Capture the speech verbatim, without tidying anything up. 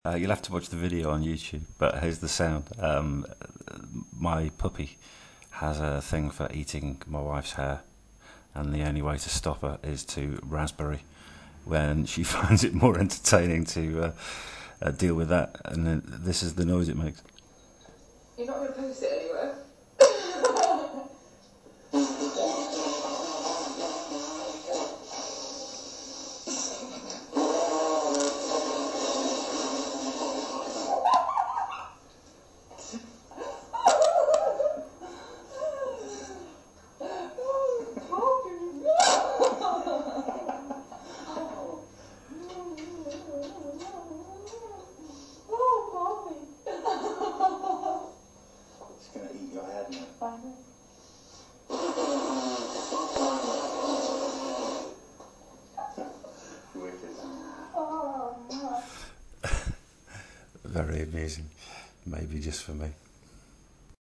Uh, you'll have to watch the video on YouTube, but here's the sound. Um, my puppy has a thing for eating my wife's hair, and the only way to stop her is to raspberry when she finds it more entertaining to uh, uh, deal with that. And then this is the noise it makes. You're not going to post it anywhere? Very amusing, maybe just for me.